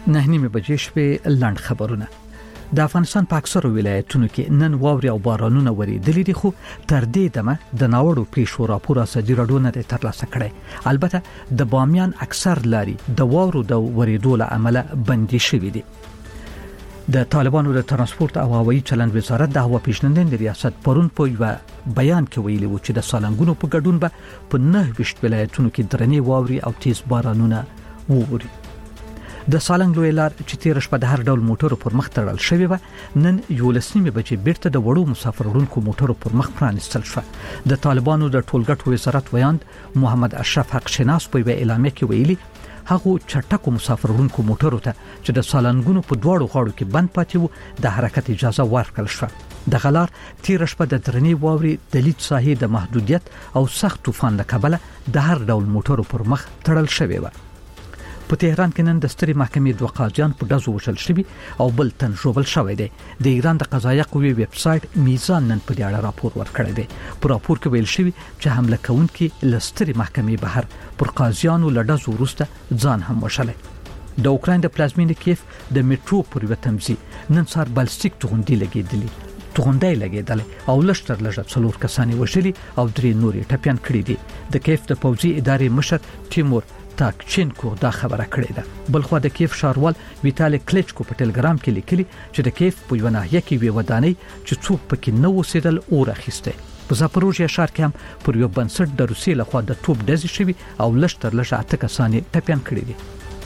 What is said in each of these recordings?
9:30 بجې شپې لاند خبرونه. د افغانستان په اکثرو ولایتونو کې نن واوري او بارانونه وریدلي دي، خو تر دې دمه د ناوړو پیښو راپور اساسي راډیو نه ترلاسه کړي. البته د بامیان اکثر لاري د واورو د وریدو له امله بندي شوې دي. د طالبانو د ترانسپورت او هوایي چلند وزارت د هوا پیژندنې د ریاست پرون په یو بیان کې ویلي و چې د سالنګونو په ګډون به په 9 ولایتونو کې درنې واوري او تیز بارانونه ووري. د سالنګ لوی لار چې تیر شپه د هر ډول موټرو پر مخ تړل شوی و، نن 11 بجې بیرته د وړو مسافر وړونکو موټرو پر مخ پرانستل شو. د طالبانو د ټولګټو وزارت ویاند محمد اشرف حق شناس په اعلامیه کې ویلي هغه چټکو مسافر وړونکو موټرو ته چې د سالنګونو په دواړو غاړو کې بند پاتې وو د حرکت اجازه ورکړل شوه. د غلار تیر شپه د درنې واوري د لید ساحې د محدودیت او سخت طوفان له کبله د هر ډول موټرو پر مخ تړل شوی و. په تهران کې نن د ستري محکمې دوه قاضیان په ډزو وشل شوي او بل تن ژوبل شوی دی. د ایران د قضایه قوې ویب سټ میزان نن په دې اړه راپور ورکړی دی. په راپور کې ویل شوی چې حمله کوونکي له ستري محکمې بهر پر قاضیانو له ډزو وروسته ځان هم وشلی. د اوکراین د پلازمینې کیف د میټرو پر یوه تمځي نن سهار بالستیک توغندي لګېدلې او لشتر لږه 4 کسان وژلي او 3 نور ټپيان کړي دي. د کیف د پوځي ادارې مشر تیمور تاکچینکو دا خبره کړې ده. بلخو د کیف شاروال ویتالی کلیچکو په ټلګرام کې لیکلي چې د کیف په یو ناحیه کې وی ودانۍ چې څوک پکې نه وسیدل اور اخیسته. په زاپروژیا ښار کې هم پر یو بنسټ د روسیې لخوا د توپ ډزې شوي او لشتر لږه 8 کسان ټپيان کړي دي.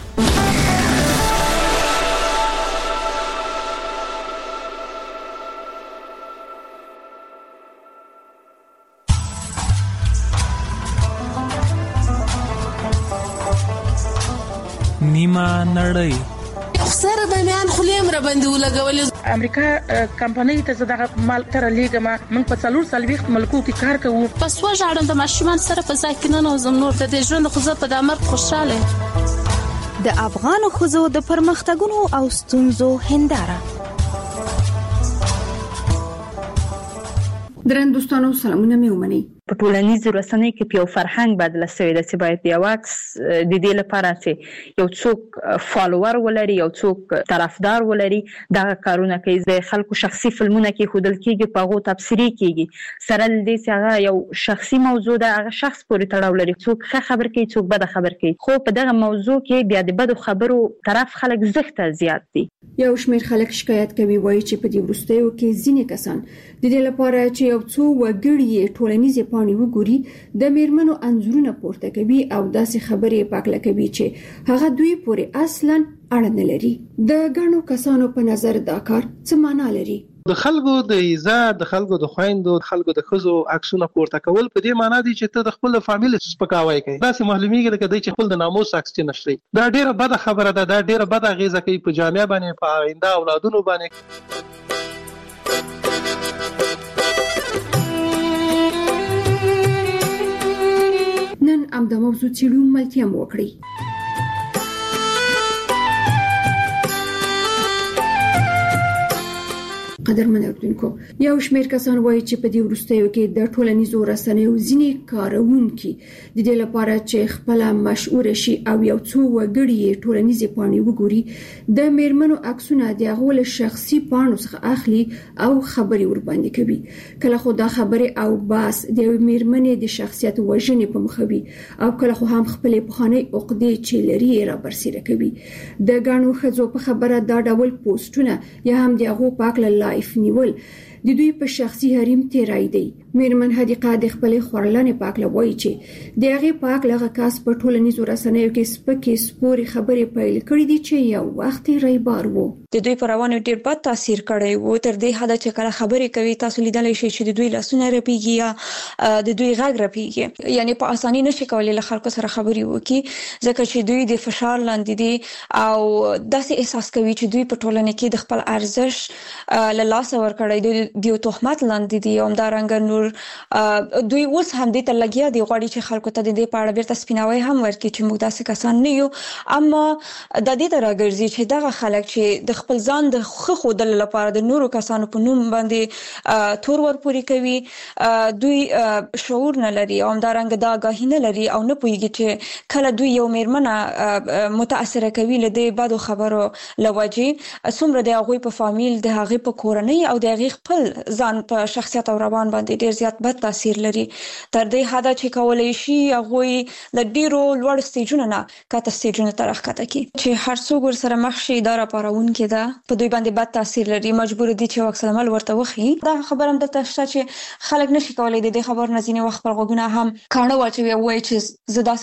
نیمه نړۍ سره د میان خلیم را باندې ولګول. امریکا کمپنۍ ته دغه مال تر لیګما من په 440 ملکو کې کار کوو. پس وژاړم د ماشومان سره په ځای کې نه نوزم نور د ژوند خو په دامر خوشاله. د افغان خوځو د پرمختګونو او ستونزو هنداره. درن دوستانو سلامونه مې ومني. په ټولنیزو رسنیو کې په یو فرهنګ بدل شوی د چې باید یو عکس د دې لپاره چې یو څوک فالوور ولري یو څوک طرفدار ولري دا کارونه کوي. د خلکو شخصي فلمونه کې خودل کېږي په هغه تفسیری کېږي سره دې چې هغه یو شخصي موضوع ده هغه شخص پورې تړاو لري. څوک ښه خبر کوي څوک بد خبر کوي خو په دغه موضوع کې بیا د بد خبرو طرف خلک زغته زیات دي. یو شمېر خلک شکایت کوي وایي چې په دې وروستیو کې ځینې کسان د دې لپاره چې یو څو وګړي ټولنیزې پاڼې وګوري د میرمنو انځورونه پورته کوي او داسې خبرې پاکله کوي چې هغه دوی پورې اصلا اړه نه لري. د ګڼو کسانو په نظر دا کار څه معنا لري؟ د خلکو د عزت د خلکو د خويندو د خلکو د خزو عکسونه پورته کول په دې معنی دي چې ته د خپل فامیل سپکاوی کوي. دا سه معلومیږي لکه چې خپل د ناموس عکس نه شي. دا ډیره بده خبره ده. دا ډیره بده غیزه کوي په جامعه باندې په آینده اولادونو باندې. نن ام د موضوع چیلو ملتیا وکړي. قدرمن اوریدونکو یو شمېر کسان وایي چې په دې وروستیو کې د ټولنیزو رسنیو ځینې کارونکي د دې لپاره چې خپل مشهور شي او یو څو وګړي ټولنیزې پاڼې وګوري د میرمنو عکسونه د هغو له شخصي پاڼو څخه اخلي او خبري ور باندې کوي. کله خو دا خبرې او باس د میرمنې د شخصیت وژنې په مخه وي او کله خو هم خپل پخوانی عقدې چې لري را برسېره کوي. د ګڼو ښځو په خبره دا ډول پوسټونه یا هم د هغو پاکله لایف نیول د دوی په شخصي حریم تیرای دی. میرمن حدیقه د خپل خورلنې پاکله وایي چې د هغه پاکله کاس په ټولنیزو رسنیو کې سپکې سپوري خبرې پیل کړې دي چې یو وخت ریبار وو. د دوی پر روانو ډیر بد تاثیر کړی وو تر دې حد چې کله خبرې کوي تاسو لیدلی شئ چې د دوی لاسونه رپیږي یا د دوی غږ رپیږي. یعنی په اساني نشي کولای له خلکو سره خبرې وکړي ځکه چې دوی د فشار لاندې دي او داسې احساس کوي چې دوی په ټولنه کې د خپل ارزښت له لاسه ورکړی دی. د تهمت لاندې دي او همدارنګه نور دوی اوس هم د تلګیا دی غواړي چې خلکو ته د دې په اړه بیرته سپیناوي هم ورکړي چې موږ داسې کسان نه یو، اما د دې تر راګرځي چې دغه خلک چې د خپل ځان د خخو د لپاره د نورو کسانو په نوم باندې تور ورپوري کوي، دوی شعور نه لري او همدارنګه د آگاهی نه لري او نه پوهیږي چې کله دوی یو میرمنه متاثر کوي له دې بدو خبرو لوجي څومره د هغه په فامیل د هغه په کورنۍ او د هغه خپل ځان په شخصیت او روان باندې ډیر زیات بد تاثیر لري، تر دې حد چې کولای شي هغه د ډیرو لوړ سټیجونو نه کاته سټیجونو ته راخته کی چې هر څوک ور سره مخ شي دا راپارون کې دا په دوی باندې بد تاثیر لري، مجبور دي چې وکړ عمل ورته وخی. دا خبر هم د تاسو چې خلک نشي کولای د دې خبر نزینې وخت پر غوګونه هم کانه واچوي وای چې زه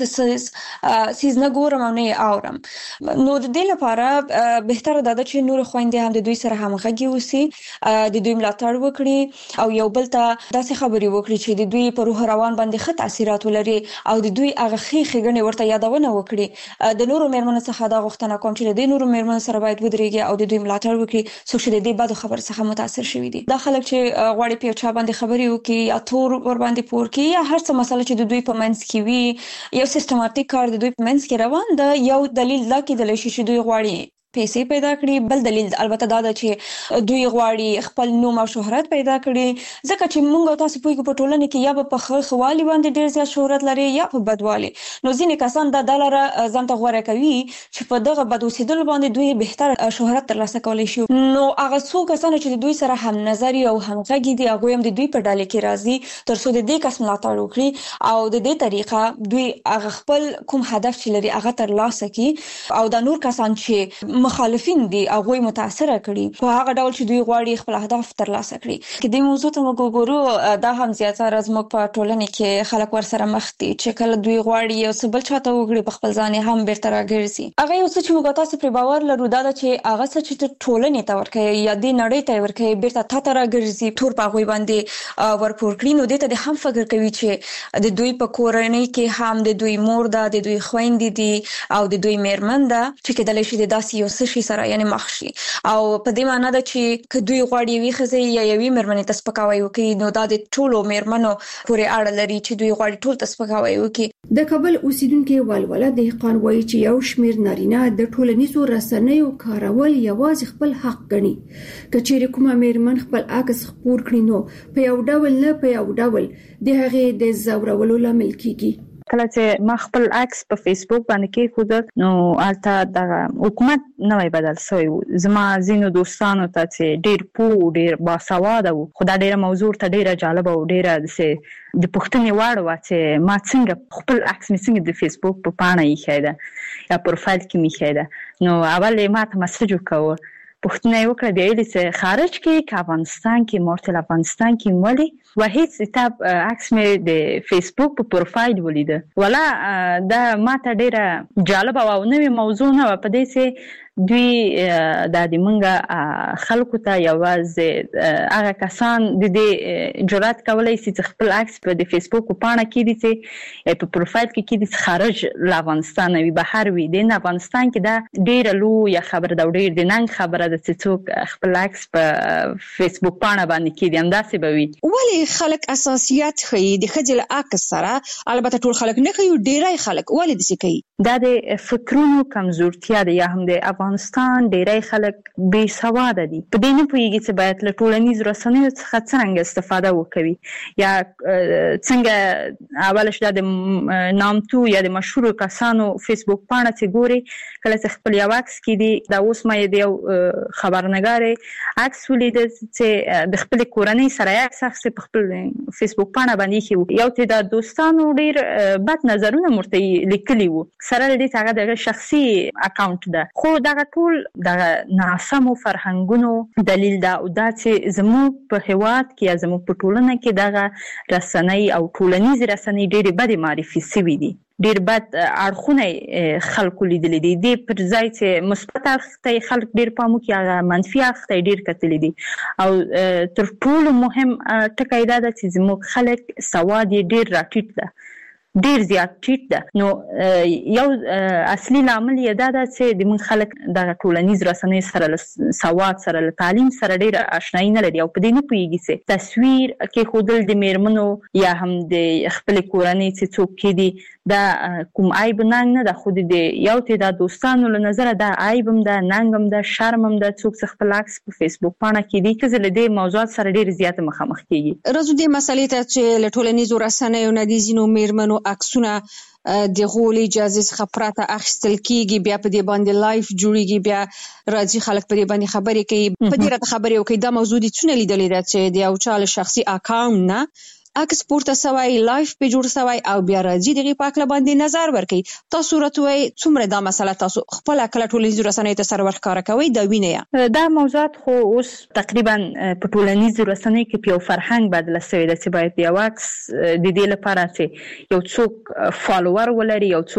داسې سیز نه ګورم او نه اورم. نو د دې لپاره بهتره ده چې نور خويندې هم د دوی سره همغږي وسی، د دوی ملاتړ وکړي او یو بل ته داسې خبرې وکړي چې د دوی په روح روان باندې ښه تاثیرات ولري او د دوی هغه خېګنې ورته یادونه وکړي. د نورو میرمنو څخه دا غوښتنه کوم چې د نورو میرمنو سره باید ودرېږي او د دوی ملاتړ وکړي څوک چې د دې بده خبر څخه متاثر شوي دي. دا خلک چې غواړي په چا باندې خبرې وکړي یا تور ور باندې پور کړي یا هر څه مسله چې د دوی په منځ کې وي، یو سیستماتیک کار د دوی په منځ کې روان ده. یو دلیل دا کېدلی شي چې دوی غواړي پیسې پیدا کړي، بل دلیل البته دا ده چې دوی غواړي خپل نوم او شهرت پیدا کړي، ځکه چې موږ تاسو په ټولنه کې یا په خوالي باندې ډیر زیات شهرت لري یا په بدوالي. نو ځینې کسان دا دلاره ځان ته غوړه کوي چې په دغه بد اوسېدل باندې دوی بهتر شهرت ترلاسه کولی شي. نو هغه څو کسان چې دوی سره هم نظری او همغږي دي هغه هم د دوی په ډله کې راځي تر څو د دې کس ملاتړ وکړي او د دې طریقه دوی هغه خپل کوم هدف چې لري هغه ترلاسه کړي او د نور کسان چې مخالفین دي هغه متاثر کړي په هغه ډول چې دوی غواړي خپل اهداف ترلاسه کړي. کې د موضوع ته وګورو دا هم زیاتره زموږ په ټولنه کې خلک ور سره مخ دي چې کله دوی غواړي یو څه بل چاته وګړي په خپل ځان هم بیرته راګرځي. هغه یو څه چې موږ تاسو پر باور لرو دا چې هغه څه چې ټولنه ته ورکوي یا د نړۍ ته ورکوي بیرته ته راګرځي تور په غوي باندې ورپور کړي. نو دې ته د هم فکر کوي چې د دوی په کورنۍ کې هم د دوی مور ده، د دوی خويندې دي او د دوی میرمن ده چې کېدلی شي د داسې یو څه سره یعنی مخ شي او په دې معنی ده چې کدوې غواړي وي خزه یا یوي مرمنې تسپکاوي وکي نو دا د ټولو مرمنو پورې اړه لري چې دوی غواړي ټول تسپکاوي وکي. د کابل اوسیدونکو والوله دهقان وایي چې یو شمیر نارینه د ټولنیزو رسنیو کارول یوازې خپل حق ګڼي. کچېره کومه مرمن خپل عکس خپور کړي نو په یو ډول نه په یو ډول د هغه د زورولو لامل کیږي. کله چې ما خپل عکس په فیسبوک باندې کې خود نو البته د حکومت نوې بدل شوی زما زینو دوستانو ته چې ډیر پوه ډیر باسواده وو خو دا ډیره موضوع ته ډیره جالب او ډیره د پښتنې واړه و چې ما څنګه خپل عکس می څنګه د فیسبوک په پاڼه یې خېده یا پروفایل کې می خېده. نو اول ما ته مسج وکاو پښتنه یو کړه دی چې خارج کې افغانستان کې مورتل افغانستان کې مولي وحید کتاب عکس مې د فیسبوک په پروفایل ولیده ولا دا ما ته ډیره جالب او نوې موضوع نه په دې چې دوی د منګه خلکو ته یوازې هغه کسان د دې جرأت کولای شي چې خپل عکس په د فیسبوک په پاڼه کې دي چې په پروفایل کې دي خارج له افغانستان وي بهر وي د افغانستان کې دا ډیره لویه خبره ده ډیر د ننګ خبره ده چې څوک خپل عکس په فیسبوک پاڼه باندې کې دي همداسې به وي. ولی خلک اساسيات خي د خجل عکس سره البته ټول خلک نه کوي ډیرای خلک ولی د څه کوي دا د فکرونو کمزورتیا ده یا هم د افغانستان ډیرای خلک بې سواده دي په دې نه پوهیږي چې باید له ټولنیزو رسنیو څخه څنګه استفاده وکړي یا څنګه اول شته د نامتو یا د مشهور کسانو فیسبوک پاڼه چې ګوري کله چې خپل یو عکس کې دي دا اوس مې د خبرنګار عکس ولید چې د خپل کورنۍ سره عکس اخلي په خپل فیسبوک پاڼه باندې کې یو ته د دوستانو ډیر بد نظرونه مرته لیکلي وو سره دې هغه د شخصي اکاونټ ده خو دا ټول د ناسمو فرهنګونو دلیل ده او دا چې زموږ په هیواد کې زموږ په ټولنه کې دغه رسنۍ او ټولنیز رسنۍ ډېر بد معرفي شوي دي ډیر بد اړخونه خلکو لیدلې دي د پر ځای چې مثبت اړخ خلک ډیر پامو کې هغه منفي اړخ ته ډیر کتلې دي او تر ټولو مهم ټکی دا ده چې زموږ خلک سواد ډیر راټیټ ده ډیر زیات ټیټ ده. نو یو اصلي لامل یې دا ده چې د موږ خلک د ټولنیز رسنیو سره له سواد سره له تعلیم سره ډیر آشنایي نه لري او په دې نه پوهیږي چې تصویر کې خودل د میرمنو یا هم د خپل کورنۍ چې څوک کې دي دا کوم عیب نه ده، خو د یو تعداد دوستانو له نظره دا عیب هم ده، ننګ هم ده، شرم هم ده. څوک چې خپل عکس په فیسبوک پاڼه کې دي چې له دې موضوعات سره ډیر زیات مخامخ کیږي. راځو دې مسلې ته چې له ټولنیزو رسنیو نه د ځینو میرمنو عکسونه د غول اجازه څخه پرته اخیستل کیږي، بیا په دې باندې لایف جوړیږي، بیا راځي خلک په دې باندې خبرې کوي، په دې راته خبرې کوي. دا موضوع دي څونه لیدلې ده چې د یو چا له شخصي اکاونټ نه عکس پورته سوی، لایف په جوړ سوی او بیا راځي دغه پاکله باندې نظر ورکړي. تاسو راتوي څومره دا مسله تاسو خپل کله ټولنیزو رسنیو ته سر ورکاره کوي دا وینئ؟ دا موضوعات خو اوس تقریبا په ټولنیزو رسنیو کې یو فرهنګ بدل شوی دی چې باید یو عکس د دې لپاره چې یو څوک فالوور ولري، یو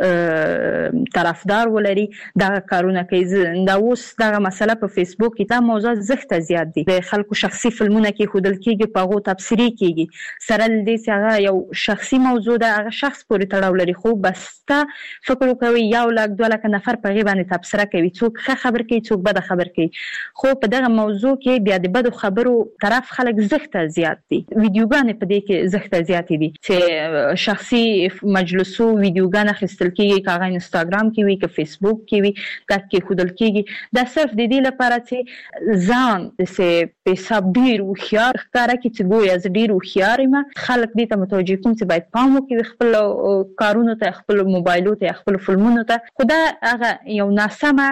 څوک طرفدار ولري، دا کارونه کوي. دا اوس دغه مسله په فیسبوک کې دا موضوع زښته زیات دي. د خلکو شخصي فلمونه کې خودل کېږي، په هغه تبصری کېږي، سره دې چې هغه یو شخصي موضوع ده، هغه شخص پورې تړاو لري. خو بس تا فکر کوي 1,00,000 نفر په غي باندې تبصره کوي، څوک ښه خبر کوي، څوک بد خبر کوي. خو په دغه موضوع کې بیا د بد خبرو طرف خلک زښته زیات دي. ویډیوګانې په دې کې زښته زیات دي چې شخصي مجلسو ویډیوګانې خستل کېږي، کاغه انستګرام کې وي، که فیسبوک کې وي، که خودل کېږي. دا صرف د دې لپاره چې ځان د حساب ډیر وخيار ښکارا کې چې ګویا ز ډیر وخيار ما خلک دې ته متوجه کوم چې باید پام وکړي خپل کارونو ته، خپل موبایلو ته، خپل فلمونو ته. خو دا هغه یو ناسمه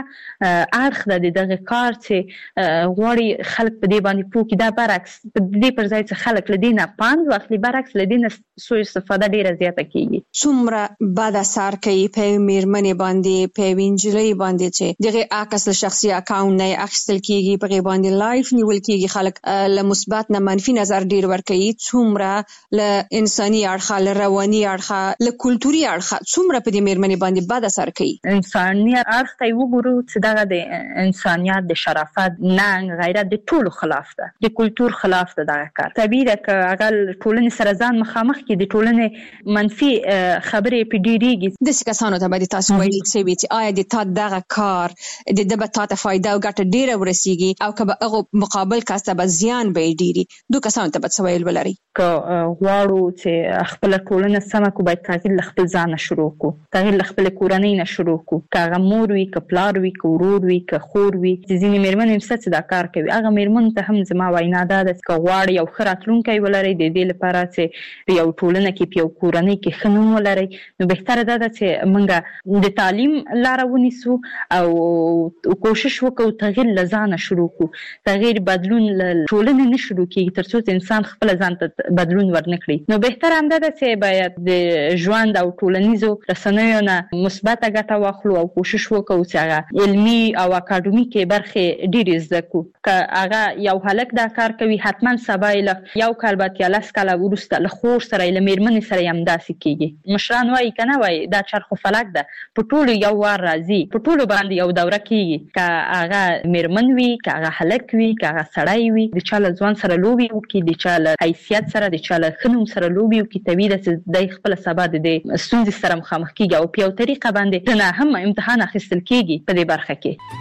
اړخ ده دغه کار چې غواړي خلک په دې باندې پوه کړي. دا برعکس په دې پر ځای چې خلک له دې نه پاند واخلي، برعکس له دې نه سوء استفاده ډیره زیاته کیږي. څومره بد اثر کوي په میرمنې باندې، په وینجلې باندې چې دغه عکس له شخصي اکاونټ نه اخیستل کیږي، په غي باندې لایف نیول کیږي، خلک له مثبت نه منفي نظر ډیر ور کوي. څومره له انساني اړخه، له رواني اړخه، له کلتوري اړخه څومره په دې میرمنې باندې بد اثر کوي. انساني اړخ ته وګورو چې دغه د انسانيت، د شرافت، ننګ، غیرت د ټولو خلاف ده، د کلتور خلاف ده. دغه کار طبيعي ده چې هغه ټولنې سره ځان مخامخ کې د ټولنې منفي خبرې په ډیریږي. د کسانو ته باندې تاسو وایي چې آیا د تا دغه کار د دبه تاسو فائدہ او ګټه ډیره ورسیږي او که هغه مقابل کاسته به زیان به ډیری. دوه کسانو ته به ویل ولري که غواړو چې خپل ټولنه سمه کو، باید تغییر ل خپل ځان شروع کو، تغییر ل خپل کورنۍ نه شروع کو. که هغه مور وي، که پلار وي، که ورور وي، که خور وي. ځینې میرمنې هم څه دا کار کوي. هغه میرمن ته هم زما وینا ده چې غواړي یو ښه راتلونکی ولري، د دې لپاره چې په یو ټولنه کې، په یو کورنۍ کې ښه نوم ولري، نو بهتره ده چې موږ د تعلیم لاره ونیسو او کوشش وکړو تغییر ل ځان شروع کو. تغییر بدلون ل ټولنې نه شروع کیږي تر څو انسان خپل ځان ته بدلون ورنکړي. نو بهتر هم ده چې باید د ژوند او ټولنیزو رسنیو نه مثبت ګټه واخلو او کوشش وکړو چې هغه علمي او اکاډمیکي برخې ډېرې زده کړو. که هغه یو هلک دا کار کوي، حتما سبا یې یو کال بعد یا 10 کاله وروسته له خور سره، له میرمنې سره هم داسې کیږي. مشران وایي که نه وایي دا چرخ و فلک ده، په ټولو یو وار راځي، په ټولو باندې یو دوره کیږي. که هغه میرمن وي، که هغه هلک وي، که هغه سړی وي، د چا له ځوان سره لوبې وکړي، د چا له حیثیت سره، د چا له ښه نوم سره لوبې وکړي. طبیعي ده چې دی خپله سبا د دې ستونزې سره مخامخ کیږي او په یو طریقه باندې نه هم امتحان اخیستل کیږي په دې برخه کې.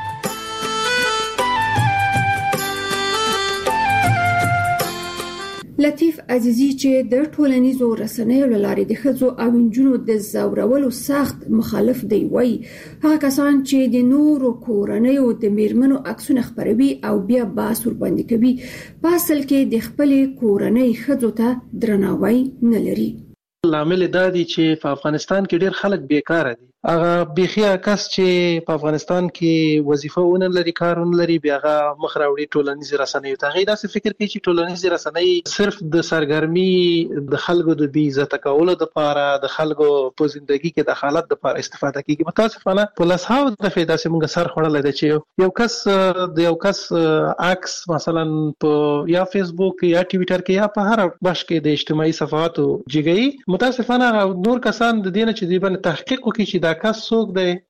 لطیف عزیزی چې د ټولنیزو رسنیو لارې د ښځو او نجونو د زورولو سخت مخالف دی، وایي هغه کسان چې د نورو کورنیو د میرمنو عکسونه خپروي او بیا بحث ورباندې کوي، په اصل کې د خپلې کورنۍ ښځو ته درناوی نه لري. لامل دا دی چې په افغانستان کې ډیر خلک بیکاره دي. هغه بيخي کس چې په افغانستان کې وظیفه ونه لري، کار ونه لري، بیا هغه مخ راوړي ټولنیز رسنیو ته. هغه داسې فکر کوي چې ټولنیز رسنۍ صرف د سرګرمي د خلکو د بي عزت کولو لپاره، د خلکو په ژوندۍ کې د حالت لپاره استفاده کوي. متاسفانه په لاسهاو د فایده سي موږ سر خړل دی چې یو کس عکس مثلا په یا فیسبوک یا ټویټر کې یا په هر بش کې د اجتماعي صفحاتو جګي. متاسفانه نور کسان د دینه چې دی باندې تحقیق وکړي چې دا کس څوک دی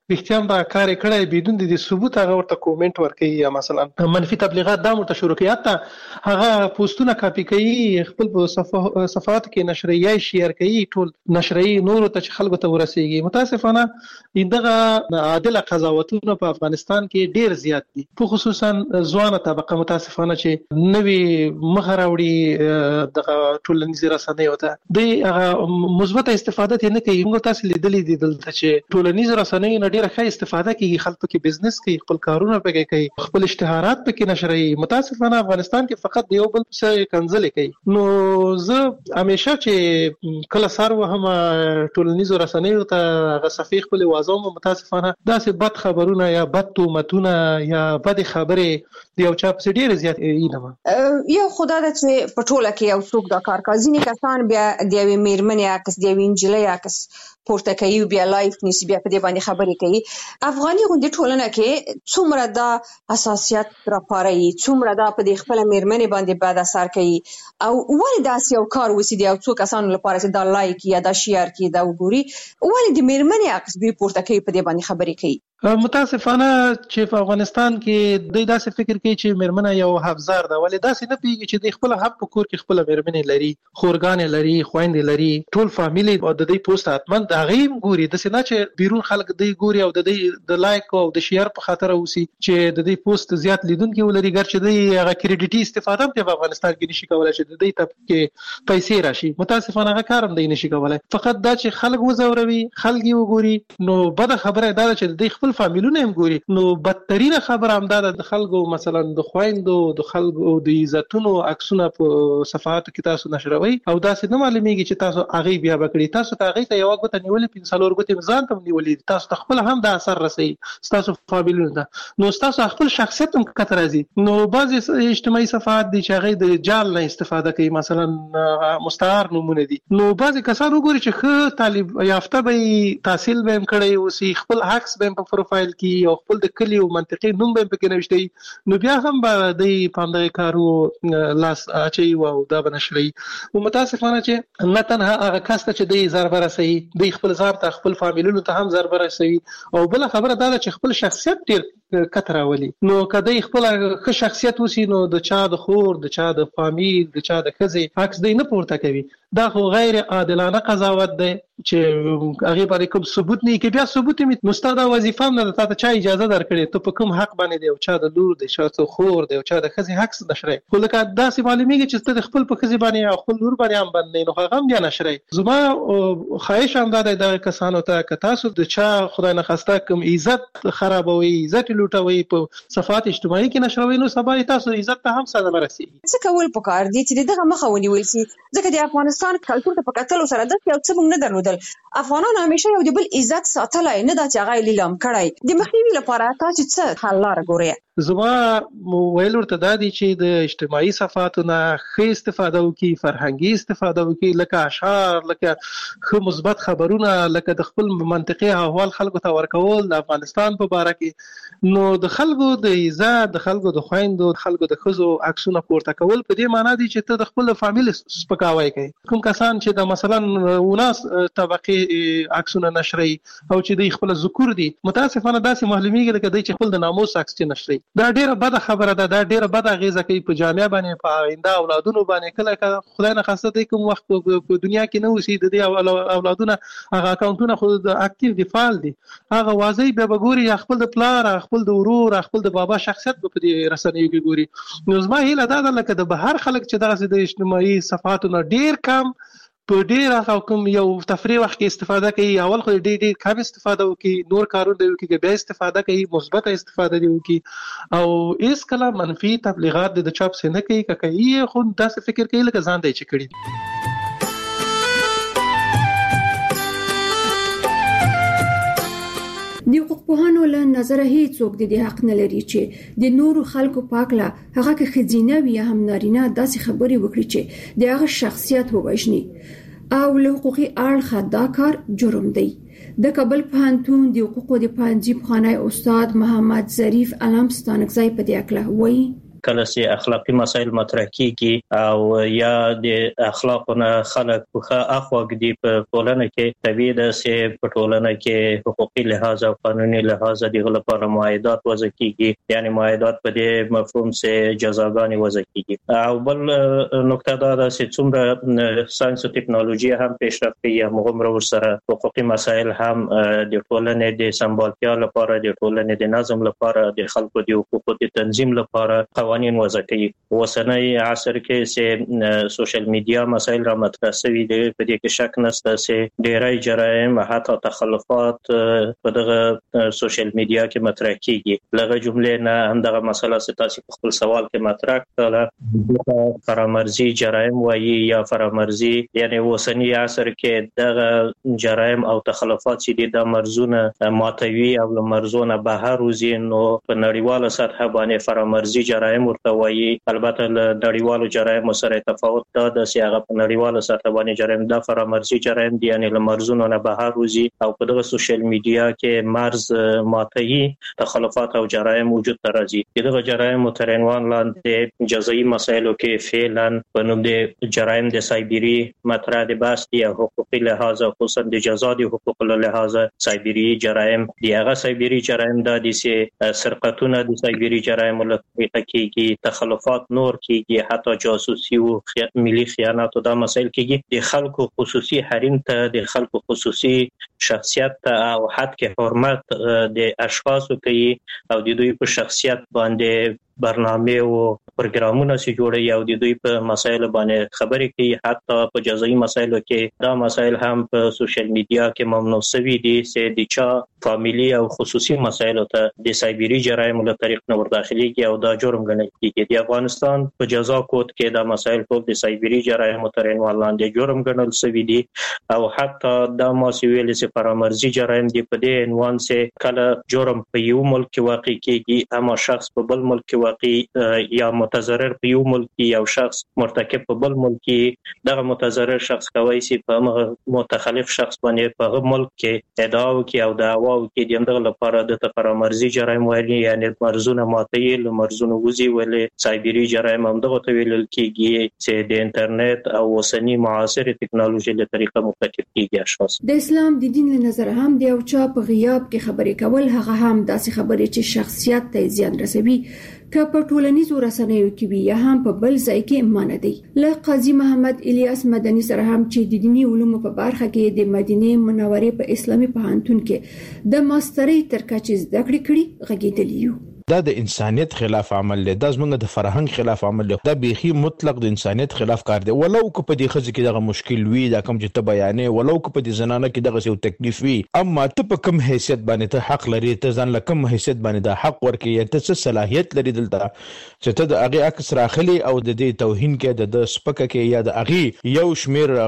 وختیام دا کار کړی بدون د ثبوت هغه ورته کومنټ ورکوي یا مثلا منفي تبلیغات دا ورته شروع کوي، حتی هغه پوسټونه کاپی کوي خپل په صفحات کې نشریه شیر کوي، ټول نشریه نور ته خلکو ته ورسیږي. متاسفانه دغه عادل قضاوتونه په افغانستان کې ډیر زیات دي، په خصوصا ځوانه طبقه متاسفانه چې نوې مخه راوړي دغه ټولنیزې رسنیو ته د هغه مثبت استفاده نه کوي. موږ تاسو لیدلې دي دلته چې ټولنیزې رسنیو نه ډیره ښه استفاده کوي، خلکو کې بزنس کوي، خپل کارونه پکې کوي، خپل اشتهارات پکې نشري. متاسفانه افغانستان کې فقط یو بل څه کنځلې کوي. نو زه همیشه چې کله سار وهم ټولنیزو رسنیو ته هغه صفیح خپل وازوم، متاسفانه داسې بد خبرونه یا بد تهمتونه یا بد خبرې یو چا په ډیر زیات اینه یو خدای د چې پټوله کې یو څوک دا کار کوي. ځینې کسان بیا د یوې میرمنې عکس، د یوې نجلۍ عکس پورته کوي، بیا لایف نیسي، بیا په دې باندې خبرې کوي. افغاني غونډې ټولنه کې څومره دا حساسیت راپاروي، څومره دا په دې خپل میرمنې باندې بد اثر کوي، او ولې داسې یو کار وسی دی او څو کسانو لپاره چې دا لایک یا دا شیر کی دا وګوري، ولې د میرمنې عکس دوی پورته کوي، په دې باندې خبرې کوي. متاسفانه چې په افغانستان کې دوی داسې فکر کوي چې میرمنه یو حفظار ده، ولې داسې نه پیږي چې د خپل حق په کور کې خپل میرمنې لري، خورګانې لري، خويندې لري، ټول فامیلی او د دې پوسټ اتمن د غیم ګوري. د سينه چې بیرون خلک دی ګوري او د دې د لایک او د شیر په خاطر اوسي چې د دې پوسټ زیات لیدونکو ولري، ګرچې د هغه کریډیټي استفاده په افغانستان کې نشي کولای چې د دې ته کې پیسې راشي. متاسفانه هغه کارم دی نشي کولای، فقط دا چې خلک وزوروي، خلک یې وګوري. نو بد خبره دا چې د خپل فامیلونه هم ګوري. نو بدترینه خبره هم دا د خلکو مثلا د خويندو د خلکو د عزتونو عکسونه په صفحاتو کې تاسو نشروي او داسې نه معلومیږي چې تاسو هغه بیا بکړي. تاسو ته هغه ته یو وخت نیولې 5 ورګوت ځان ته نیولې، تاسو خپل هم دا اثر رسي تاسو فامیلونو ته. نو تاسو خپل شخصیت هم کتر راځي. نو بعضي اجتماعي صفحات دي چې هغه د جال نه استفاده کوي، مثلا مستعار نمونه دي. نو بعضي کسان وګوري چې خو طالب یافته به تحصیل به هم کړی او سی خپل عکس به په پروفایل کې او خپل د کلی او منطقي نوم به پکې نوشتي، نو بیا هم به د پاندې کارو لاس اچي او دا بنشري. او متاسفانه چې نه تنها هغه کس ته چې د ضرر رسي، د خپل ځار ته خپل فامیلونو ته هم ضرر رسي. او بل خبره دا چې خپل شخصیت ډیر کتراولي. نو کله خپل ښه شخصیت وسی نو د چا د خور، د چا د فامیل، د چا د خزي عکس دی نه پورته کوي. دا خو غیر عادلانه قضاوت دی چې هغه باندې کوم ثبوت نه کې، بیا ثبوت می نو ستاسو وظیفه نه ده ته چا اجازه درکړي ته په کوم حق باندې دی او چا د لور دی، چا د خور دی او چا د خزي حق نشري. خو لکه داسې معلومیږي چې ته خپل په خزي باندې او خپل لور باندې هم باندې نو هغه هم بیا نشري. زما خواهش هم ده د کسانو ته که تاسو د چا خدای نه خواسته کوم عزت خرابوي، عزت لوټوي په صفحات اجتماعي کې نشروي، نو سبا تاسو عزت ته هم صدمه رسي. څه کول پکار دي چې دغه مخه ونیول شي، ځکه د افغانستان کلتور ته پکاتلو سره د یو څه موږ نه درلودل. افغانان همیشه یو د بل عزت ساتلای، نه دا چې هغه لیلام کړای. د مخنیوي لپاره تاسو څه حل لاره ګورئ؟ زما ویل ورته دا دي چې د اجتماعي صفحاتو نه ښه استفاده وکړي، فرهنګي استفاده وکړي، لکه اشعار، لکه ښه مثبت خبرونه، لکه د خپل منطقي احوال خلکو ته ورکول د افغانستان په باره کې. نو د خلکو د عزت، د خلکو د خويندو، د خلکو د خزو عکسونه پورته کول په دې معنی دي چې ته د خپل فامیل سپکاوی کوي. کوم کسان چې د مثلا وناس طبقه عکسونه نشري او چې د خپل ذکر دي، متاسفانه داسې معلومیږي لکه د خپل د ناموس عکس نشري. دا ډیره بد خبره ده، دا ډیره بد اغیزه کوي په جامعه باندې، په آینده اولادونو باندې. کله خدای نه خاصه دی کوم وخت په دنیا کې نه وسی د دې اولادونه هغه اکاونټونه خو د اکټیو دی فعال دي، هغه واځي به ګوري خپل د پلار، خپل د ورور، خپل د بابا شخصیت په دې رسنیو کې ګوري. نو زما هیله دا ده لکه د بهر خلک چې دغه د اجتماعي صفحاتو نه ډیر کم په ډیر کوم یو تفریح وخت کې استفاده کوي، اول خو ډیر کم استفاده وکي، نور کارونه دی وکي، بیا استفاده کوي، مثبت استفاده دی وکي او هیڅ کله منفي تبلیغات د چاپ سینه کوي کوي خو داسې فکر کوي لکه ځان دی چې کړی. د حقوقپوهانو له نظره هیڅوک د دې حق نه لري چې د نورو خلکو پاکله هغه که ښځینه وي یا هم نارینه داسې خبرې وکړي چې د هغه شخصیت ووژني او له حقوقي اړخه دا کار جرم دی. د کابل پوهنتون د حقوقو د پوهنځي پخوانی استاد محمد ظریف علم ستانکزی په دې اړه وایي کله چې اخلاقی مسایل مطرح کیږي او یا د اخلاقونه خلک په اخواګ دی په ټولنه کې طبيعي ده چې په ټولنه کې حقوقي لحاظ او قانوني لحاظ د لپاره معاهدات وضع کیږي، یعنی معاهدات په دې مفهوم چې جزاګانې وضع کیږي. او بل نقطه دا ده چې څومره ساينس او ټکنالوژي هم پیشرفت کوي، هغومره ورسره حقوقي مسایل هم د ټولنې د سمبالتیا لپاره، د ټولنې د نظم لپاره، د خلکو د حقوقو د تنظیم لپاره قوانين وضع کوي. اوسنۍ عصر کې چې سوشل میډیا مسایل را مطرح شوي دي، په دې کې شک نشته چې ډېری جرایم حتی تخلفات په دغه سوشل میډیا کې مطرح کیږي. لږه جملې نه هم دغه مسله چې تاسو په خپل سوال کې مطرح کړه فرامرزي جرایم وایي یا فرامرزي، یعنی اوسنۍ عصر کې دغه جرایم او تخلفات چې د مرزونه ماتوي او له مرزونه بهر وځي، نو په نړیواله سطح باندې فرامرزي جرایم ورته وایي. البته له نړیوالو جرایم سره تفاوت دا د هغه په نړیواله سطح باندې جرایم د فرامرزي جرایم دي، یعنی له مرزونه نه بهر وځي او په دغه سوشل میډیا کې مرز ماتوي، تخلفات او جرایم وجود ته راځي. دغه جرایم تر عنوان لاندې جزایي مسایلو کې فعلا په نوم د جرایم د سایبری مطرح د بحث دی، حقوقي لحاظ خصوصا د جزا د حقوقو له لحاظ سایبری جرایم دی. هغه سایبری جرایم د دې سرقتونه د سایبری جرایم له طریقه کېږي، تخلفات نور کېږي، حتی جاسوسي او ملي خیانت او د مسایل کېږي. د خلکو خصوصي حریم ته، د خلکو خصوصي شخصیت ته او حد کې حرمت د اشخاصو کوي او د دوی په شخصیت باندې برنامه او پروګرامونه سي جوړي او د دوی په مسایلو باندې خبرې کوي. حتی په جزایي مسایلو کې دا مسایل هم په سوشل میډیا کې ممنوع شوي دي چې د چا فامیلی او خصوصي مسایلو ته د سایبری جرایم له طریق نه ورداخليږي او دا جرم ګڼل کېږي. د افغانستان په جزا کود کې دا مسایل ټول د سایبری جرایم تر عنوان لاندې جرم ګڼل شوي دي او حتی دا مسویل چې فرامرزي جرایم دی په دې عنوان چې کله جرم په یو ملک کې واقع کېږي اما شخص په بل ملک کې یا متضرر په یو ملک یو شخص مرتکب په بل ملک، دغه متضرر شخص کوي چې په متخلف شخص باندې په هغه ملک کې ادعا وکړي او دعوا وکړي. دغه لپاره د فرامرزي جرایم وایي، یعنی مرزونه ماتوي، له مرزونه وځي. ولې سایبری جرایم هم دغه ته ویل کېږي چې د انټرنیټ او اوسنی معاصر ټکنالوژي له طریقه مرتکب کېږي اشخاص. د اسلام د دین له نظر هم د یو چا په غیاب کې خبرې کول هغه هم داسې خبرې چې شخصیت ته زیان رسوي که په ټولنیزو رسنیو کې وي یا هم په بل ځای کې مانه دی. له قاضي محمد الیاس مدني سره هم چې د دینی علومو په برخه کې د مدینه منورې په اسلامي پوهنتون کې د ماسترۍ تر کچې زده کړې کړې غږیدلی یو. دا د انسانیت خلاف عمل دی، دا زموږ د فرهنګ خلاف عمل دی، دا بیخي مطلق د انسانیت خلاف کار دی. ولو که په دې خزه کې دغه مشکل وي، دا کوم چې ته بیانې، ولو که په دې زنانه کې دغه یو تکلیف وي، اما ته په کوم حیثیت باندې ته حق لري، ته ځان له کوم حیثیت باندې دا حق ورکړي، ته څه صلاحیت لري دلته چې ته د هغه عکس راخلي او د دې توهین کې د سپکه کې یا د هغه یو شمیر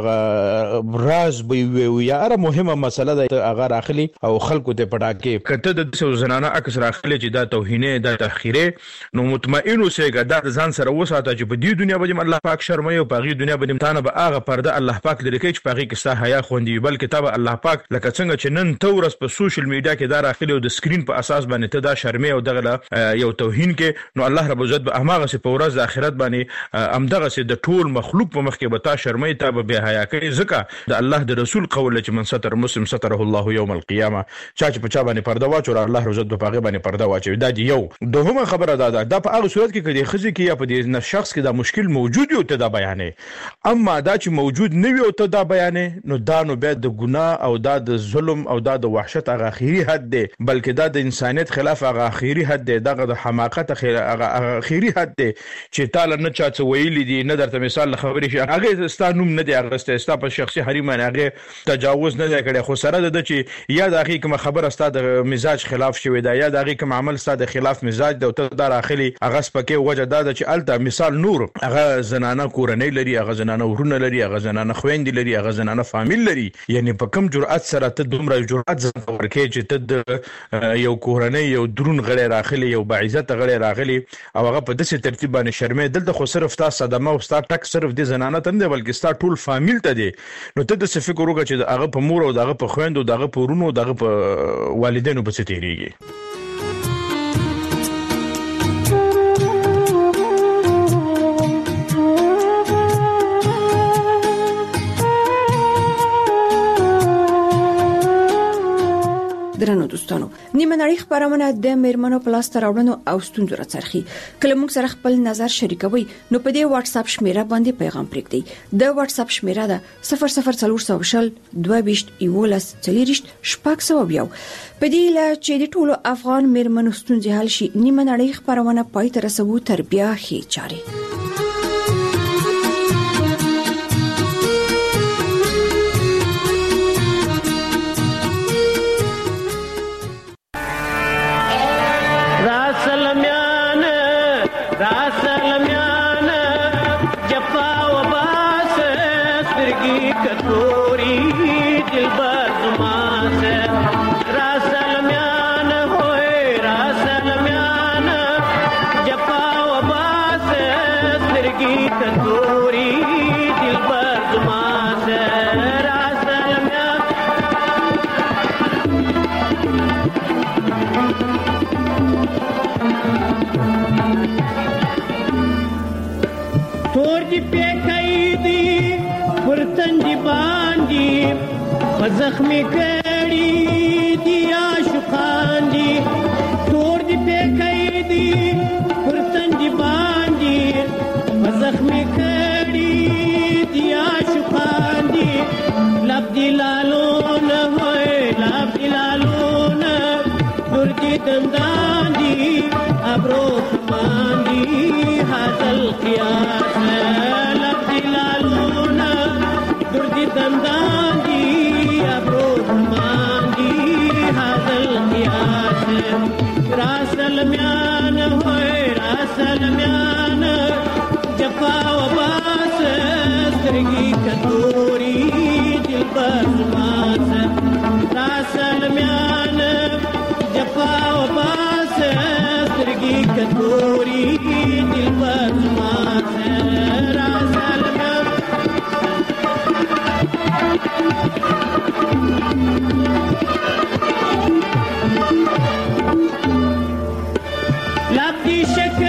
راز به وي یا اره مهمه مسله ده هغه راخلي او خلکو ته پټا کې کته د زنانه عکس راخلي چې دا توهین د تخیره، نو مطمئن اوسېګا دا ځان سره وساته چې په دې دنیا باندې الله پاک شرمایي او په هغه دنیا باندې تانه به هغه پرده الله پاک لري چې په هغه کې ستا حیا خوندي، بلکې تابع الله پاک لکه څنګه چې نن تورس په سوشل میډیا کې دا راخلي او د سکرین په اساس باندې ته دا شرمي او دغه یو توهین کې، نو الله رب عزت به هغه سي په ورځ د آخرت باندې امدغه سي د ټول مخلوق په مخ کې به تا شرمي تابع به حیا کوي. ځکه د الله د رسول قول چې من ستر مسلم ستره الله يوم القيامه، چې په چا باندې پرده واچو الله رب عزت په هغه باندې پرده واچوي. دا دی یو دوهمه خبره ده. دا په هغه صورت کې کدي خزي کې یا په دې شخص کې دا مشکل موجود یو ته دا بیانې، اما دا چې موجود نه وي او ته دا بیانې، نو دا نو به د ګناه او دا د ظلم او دا د وحشت هغه اخیری حد دی، بلکې دا د انسانیت خلاف هغه اخیری حد دی، دا د حماقت هغه اخیری حد دی چې تعالی نه چا څه ویلي دي، نه درته مثال خبرې شي هغه ستانوم نه دی اغسته، ستا په شخصي حریم هغه تجاوز نه کړي، خو سره د چې یا د هغه کوم خبره ستاسو د مزاج خلاف شوی دا یا د هغه کوم عمل ستاسو د خلاف مزاج د ته دا راخلي هغه سپکه وجه دا چې الته مثال نور هغه زنانه کورنۍ لري، هغه زنانه ورونه لري، هغه زنانه خويندې لري، هغه زنانه فامیل لري، یعنی په کم جرأت سره ته دومره جرأت ورکې چې ته یو کورنۍ یو درون غړي راخلي، یو باعزت غړي راغلي او هغه په داسې ترتیب باندې شرمې دلته خو صرف تاسو صدمه او تاسو ټک صرف د زنانه ته نه بلکې تاسو ټول فامیل ته دي، نو ته د څه فکر وکړه چې هغه په مور او هغه په خويندو او هغه په ورونو او هغه په والدینو په څه تیریږي. درنو دوستانو نیمه نړۍ خبرونه د میرمنو په لاس راوړنو او ستونزو راڅرخي کله موږ سره خپل نظر شریکوي نو په دې واتس اپ شمیره باندې پیغام پرېږدئ د واتس اپ شمیره ده 00400 22 11 40 شپږ په دې لا چې د ټولو افغان میرمنو ستونزې حل شي نیمه نړۍ خبرونه پای ته رسوو تر بیا هي چاري زخمی کړي دی عاشقان دي تور دی پکې دی پرتن دی باندې زخمی کړي دی عاشقان دي لب دی لالو نه وای لب دی لالو نه تور دی دندان دي ابرو مان دي حاصل قیاس لب دی لالو نه تور دی دندان دي راسلمیان ہوئے راسلمیان جفا و باس ترگی کتوری دل برماس راسلمیان جفا و باس ترگی کتوری دل برماس لب دی شکر